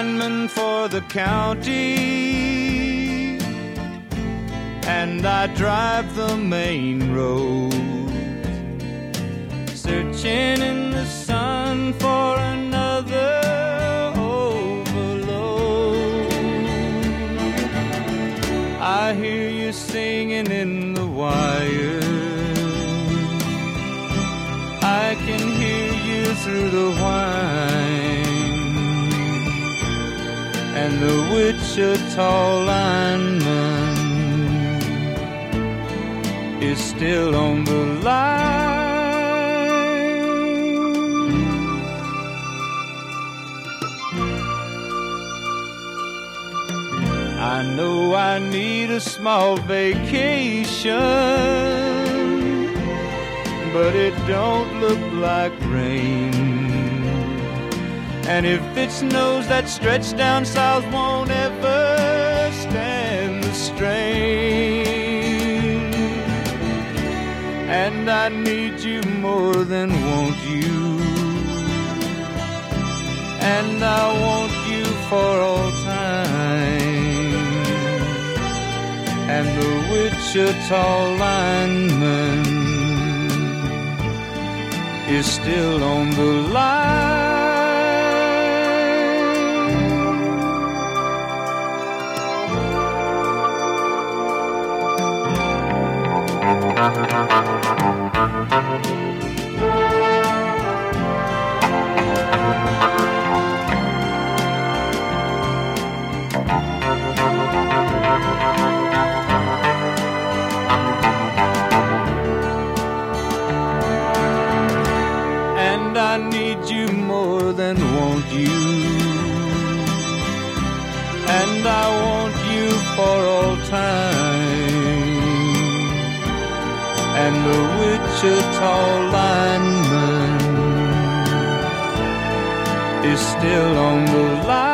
lineman for the county, and I drive the main road, searching in the sun for another overload. I hear you singing in the wire, I can hear you through the whine, and the Wichita lineman is still on the line. I know I need a small vacation, but it don't look like rain. And if it snows, that stretch down south won't ever stand the strain. And I need you more than want you, and I want you for all time. And the Wichita lineman is still on the line. And I need you more than want you, and I want you for all time. And the Wichita lineman is still on the line.